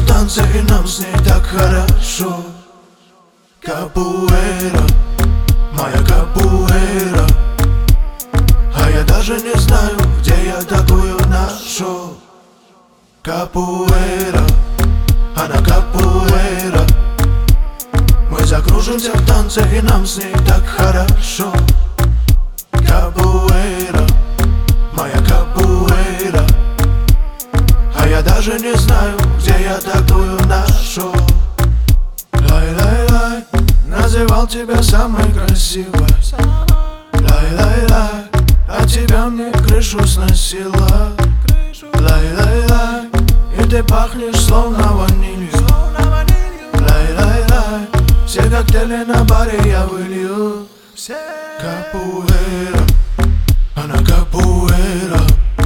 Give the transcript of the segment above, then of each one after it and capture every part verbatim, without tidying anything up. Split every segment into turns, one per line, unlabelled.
танце, и нам с ней так хорошо. Капуэйра, моя капуэйра. А я даже не знаю, где я такую нашел. Капуэйра, она капуэйра. Мы закружимся в танце, и нам с ней так хорошо. Капуэйра, моя капуэйра. А я даже не знаю, где я такую нашел. Лай-лай-лай, называл тебя самой красивой. Лай-лай-лай, а тебя мне крышу сносила. Лай-лай-лай, и ты пахнешь словно ванилью. Лай-лай-лай, все коктейли на баре я вылью. Капуэйра, она капуэйра.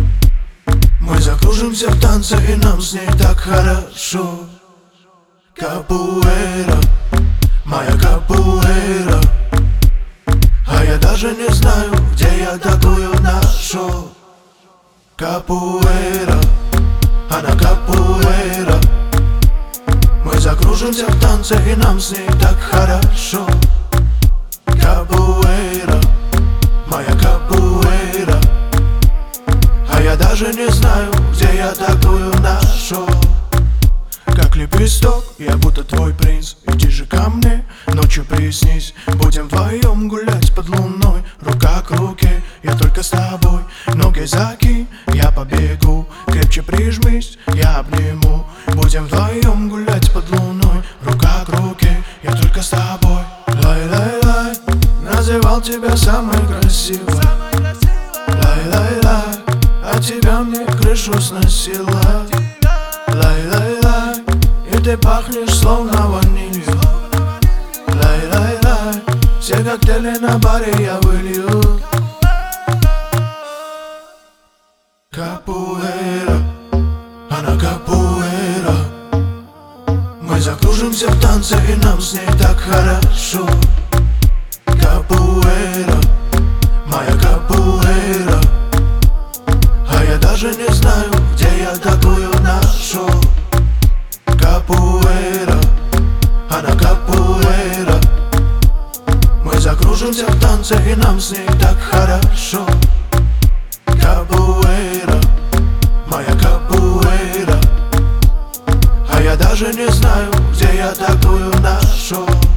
Мы закружимся в танце, и нам с ней так хорошо. Капуэйра, моя капуэйра. А я даже не знаю, где я такую нашел. Капуэйра, она капуэйра. Мы закружимся в танце, и нам с ней так хорошо. Капуэйра, моя капуэйра. А я даже не знаю, где я такую нашел. Как лепесток, я будто твой принц. Иди же ко мне, ночью приснись. Будем вдвоем гулять под луной. Рука к руке, я только с тобой. Ноги закинь, я побегу. Крепче прижмись, я обниму. Будем вдвоем гулять под луной. Рука к руке, я только с тобой. Лай-лай-лай, называл тебя самой красивой. Лай-лай-лай, а тебя мне крышу сносила. Лай-лай-лай, и ты пахнешь словно ванилью. Лай-лай-лай, все коктейли на баре я вылью. Капуэйра, она капуэйра. Мы закружимся в танце, и нам с ней так хорошо. Капуэйра, моя капуэйра. А я даже не знаю, где я такую нашел. Капуэйра, она капуэйра. Мы закружимся в танце, и нам с ней так хорошо. Капуэйра, моя капуэйра. А я даже не знаю, где я такую нашел.